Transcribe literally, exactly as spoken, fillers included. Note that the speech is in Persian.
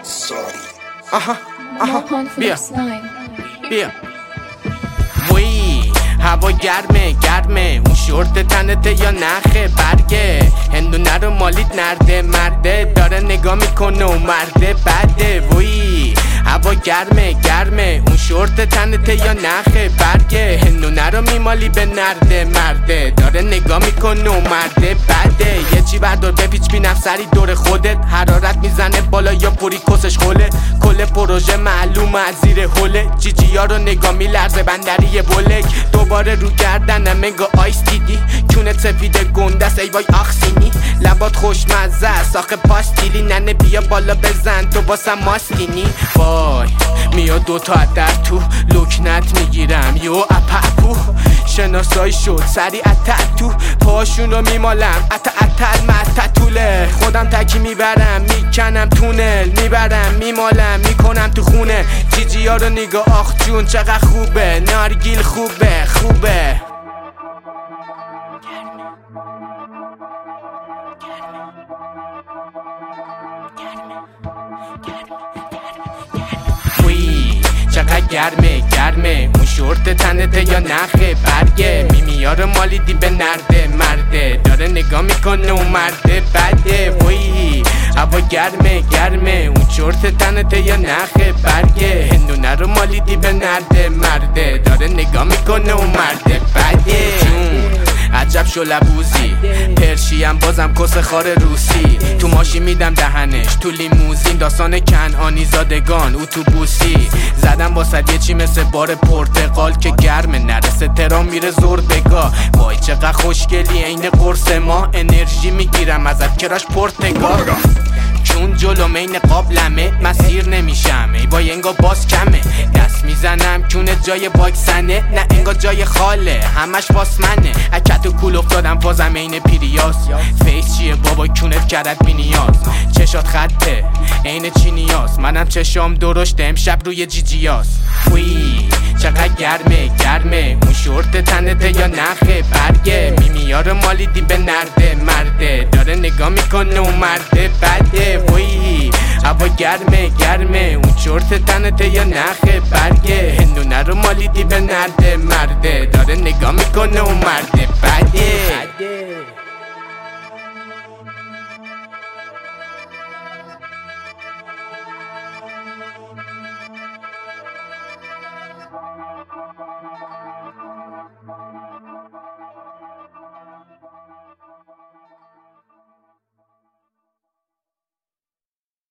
آها آها بیا بیا وی هوا گرمه گرمه اون شورت تنته یا نخه برگه هندونه رو مالیت نرده مرده داره نگاه میکنه و مرده بده وی هوا گرمه گرمه اون شورت تنته یا نخه برگه هندونه رو میمالی به نرده مرده داره نگاه میکنه و مرده بده یه چی بردار بپیچ بینم سری دور خودت حرارت میزنه بالا یا پوری کسش خوله کل پروژه معلومه از زیر حوله جیجی ها رو نگاه میلرزه بندری بولک دوباره رو گردنم انگا آیس دیدی کونت سفید گندست ای وای آخسینی لبات خوشمزه است آخه پاستیلی ننه بیا بالا بزن تو واسم ماستینی وای میاد دوتا در تو لکنت میگیرم یو اپاپو شناسایی شد سری اتتو پاشون رو میمالم ات اتل متتوله خودم تکی میبرم میکنم تونل میبرم میمالم میکنم تو خونه جیجی ها رو نگاه آخ جون چقدر خوبه نارگیل خوبه خوبه وی چقدر گرمه گرمه اون شورت تنته یا نخه برگه میمیا رو مالیدی به نرده مرده داره نگاه میکنه و مرده بده وی هوا گرمه گرمه اون شورت تنته یا نخه برگه هندونه رو مالیدی به نرده مرده داره نگاه میکنه و مرده بده جون عجب شلبوزی پرشیم بازم کس خار روسی تو ماشین میدم دهنش تو لیموزین داستان کنعانی زادگان اتوبوسی زدم واسه یه چی مثل بار پرتقال که گرمه نرسه ترام میره زور بگاه وای چقدر خوشگلی عین قرص ما انرژی میگیرم ازت کراش پرتقال چون جلو مین قابلمه مسیر نمیشم ای وای انگا باز کمه دست میزنم کونه جای باکسنه نه انگا جای خاله همش واسمنه اکت و کول افتادم بازم این پیریاس فیس چیه بابا کونت کرد بی نیاز چشات خطه عین چینیاس منم چشام درشت امشب روی جیجیاس وی چقدر گرمه گرمه اون شورت تنته یا نخه برگه میمیا رو مالیدی به نرده مرده داره نگاه میکنه و مرده بده وی هوا گرمه گرمه اون شورت تنته یا نخه برگه هندونه رو مالیدی به نرده مرده داره نگاه میکنه و مرده بده